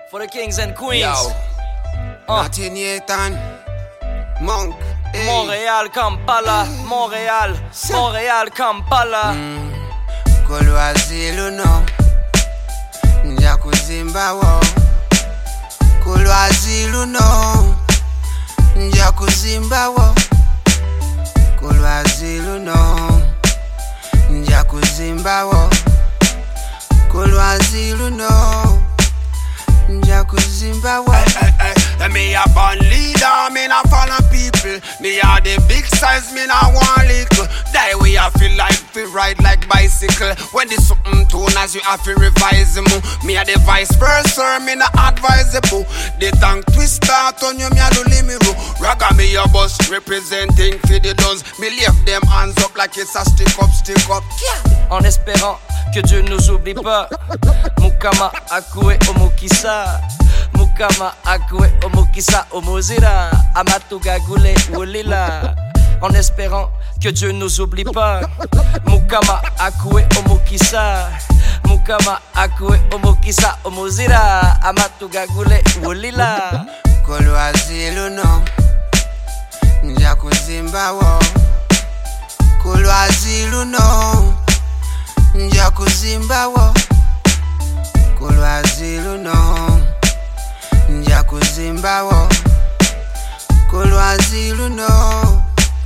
For the kings and queens. Yo. Martin Nathan. Monk. Hey. Montréal, Kampala. Montréal. Montréal, Kampala. Kolwazilo no. Njakuzimba wo. Kolwazilo no. Njakuzimba wo. Kolwazilo no. Njakuzimba wo. Kolwazilo no. Njakuzimba wo. Me a born leader, me not follow people. Me a the big size, me not want little. Die we a feel like we ride like bicycle. When this something tune as you have to revise them. Me a the vice versa, me not advisable. The tongue twister, turn you me a do limiru. Raga me a boss representing for the dons. Me lift them hands up like it's a stick up, stick up. Yeah. En espérant que Dieu nous oublie pas. Mukama akue omukisa. Mukama akue omukisa omozira. Amatuga gule wolila. En espérant que Dieu nous oublie pas. Mukama akue omukisa. Mukama akue omukisa omozira. Amatuga gule wolila. Kolwazilo no. Njakuzimba wo. Kolwazilo no. Njakuzimba wo. Kolwazilo no. Njakuzimba wo. Kolwazilo no.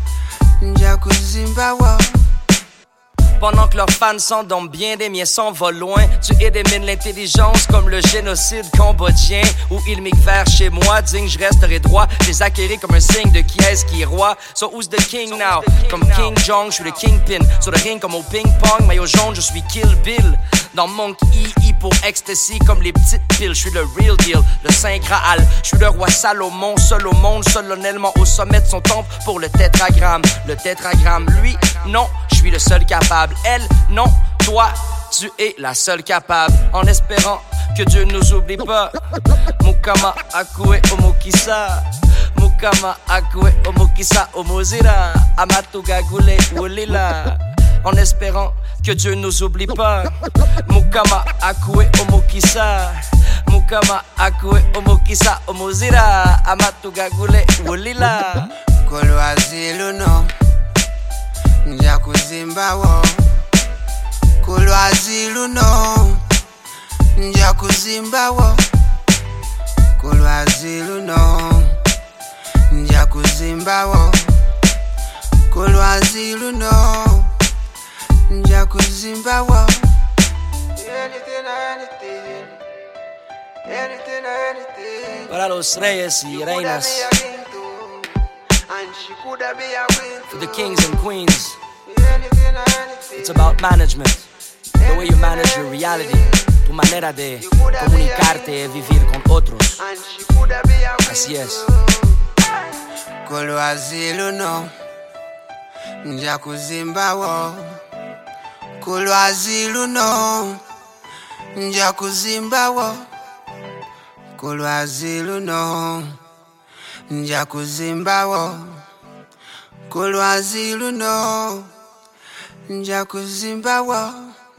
Njakuzimba wo. Pendant que leurs fans s'endorment bien, des miens s'envolent loin. Tu élimines l'intelligence comme le génocide cambodgien. Où ils m'éclairent chez moi, digne je resterai droit. Les acquérir comme un signe de qui est-ce qui est roi. So who's the king now? Comme King Jong, je suis le kingpin. Sur le ring comme au ping-pong, maillot jaune, je suis Kill Bill. Dans Monk E pour ecstasy comme les petites piles. Je suis le real deal, le Saint Graal. Je suis le roi Salomon, seul au monde, solennellement au sommet de son temple pour le tétragramme. Le tétragramme, lui, non, je suis le seul capable. Elle, non, toi, tu es la seule capable. En espérant que Dieu nous oublie pas. Mukama akue omukisa. Mukama akue omukisa omozira. Amatuga gule wolila. En espérant que Dieu nous oublie pas. Mukama akue omukisa. Mukama akue omukisa omozira. Amatuga gule wolila. Kolwazilo no. Njakuzimba wo. Kolwazilo no. Njakuzimba wo. Kolwazilo no. Njakuzimba wo. Kolwazilo no. Njakuzimba wo. Anything, anything. Anything, anything. Para los reyes y reinas. For the kings and queens. It's about management. The way you manage your reality. Tu manera de comunicarte y vivir con otros. Así es. Kolwazilo no. Njakuzimba wo. Kolwazilo no. Njakuzimba wo. Kolwazilo no. Njakuzimba wo. Kolwazilo no. Njakuzimba wo.